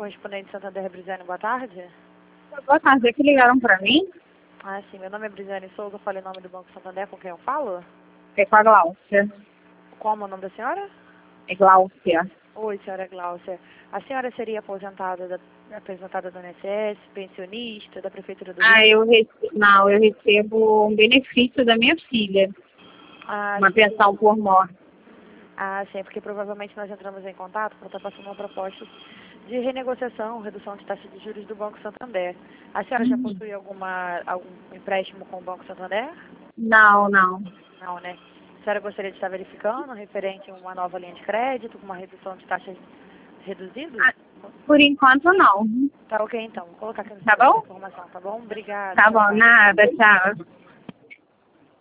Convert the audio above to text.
correspondente Santander Brisiane, boa tarde. Boa tarde, é que ligaram para mim? Ah, sim, meu nome é Brisiane Souza, falei em nome do Banco Santander, com quem eu falo? É com a Gláucia. Como é o nome da senhora? É Gláucia. Oi, senhora Gláucia. A senhora seria aposentada do INSS, pensionista, da Prefeitura do Rio? Não, eu recebo um benefício da minha filha. Ah, Uma pensão por morte. Ah, sim, é porque provavelmente nós entramos em contato para estar passando uma proposta de renegociação, redução de taxa de juros do Banco Santander. A senhora já possui algum empréstimo com o Banco Santander? Não, não. Não, né? A senhora gostaria de estar verificando referente a uma nova linha de crédito, com uma redução de taxas reduzidas? Por enquanto, não. Tá ok, então. Vou colocar aqui no Tá sistema essa bom? informação, tá bom? Obrigada. Tá Tchau, bom, tchau. nada, tchau.